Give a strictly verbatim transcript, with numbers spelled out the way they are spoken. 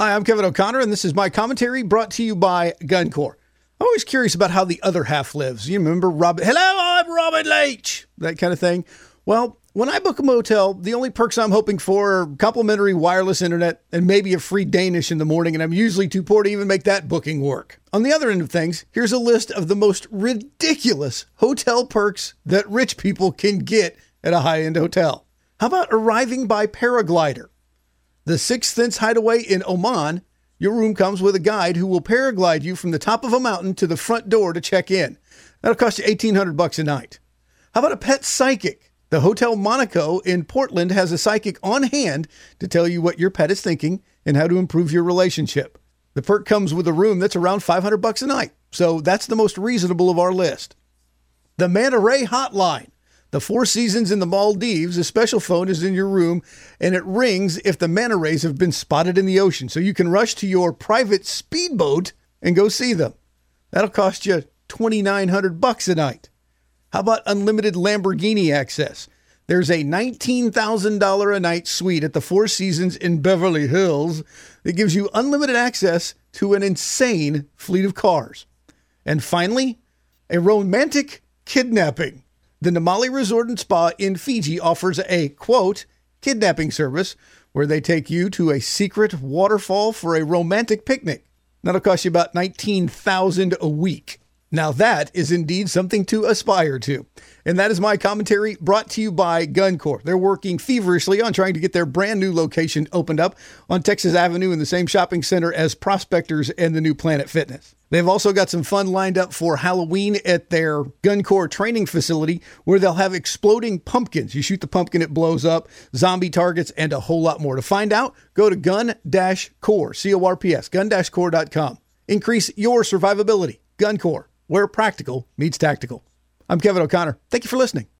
Hi, I'm Kevin O'Connor, and this is my commentary brought to you by GunCorp. I'm always curious about how the other half lives. You remember Robin? Hello, I'm Robin Leach. That kind of thing. Well, when I book a motel, the only perks I'm hoping for are complimentary wireless internet and maybe a free Danish in the morning, and I'm usually too poor to even make that booking work. On the other end of things, here's a list of the most ridiculous hotel perks that rich people can get at a high-end hotel. How about arriving by paraglider? The Sixth Sense Hideaway in Oman, your room comes with a guide who will paraglide you from the top of a mountain to the front door to check in. That'll cost you eighteen hundred bucks a night. How about a pet psychic? The Hotel Monaco in Portland has a psychic on hand to tell you what your pet is thinking and how to improve your relationship. The perk comes with a room that's around five hundred bucks a night, so that's the most reasonable of our list. The Manta Ray Hotline. The Four Seasons in the Maldives, a special phone is in your room, and it rings if the manta rays have been spotted in the ocean, so you can rush to your private speedboat and go see them. That'll cost you twenty-nine hundred bucks a night. How about unlimited Lamborghini access? There's a nineteen thousand dollars a night suite at the Four Seasons in Beverly Hills that gives you unlimited access to an insane fleet of cars. And finally, a romantic kidnapping. The Namali Resort and Spa in Fiji offers a, quote, kidnapping service where they take you to a secret waterfall for a romantic picnic. That'll cost you about nineteen thousand dollars a week. Now that is indeed something to aspire to. And that is my commentary brought to you by GunCorp. They're working feverishly on trying to get their brand new location opened up on Texas Avenue in the same shopping center as Prospectors and the new Planet Fitness. They've also got some fun lined up for Halloween at their GunCorp training facility where they'll have exploding pumpkins. You shoot the pumpkin, it blows up, zombie targets, and a whole lot more. To find out, go to gun-corp, C O R P S, gun dash corp dot com. Increase your survivability. GunCorp, where practical meets tactical. I'm Kevin O'Connor. Thank you for listening.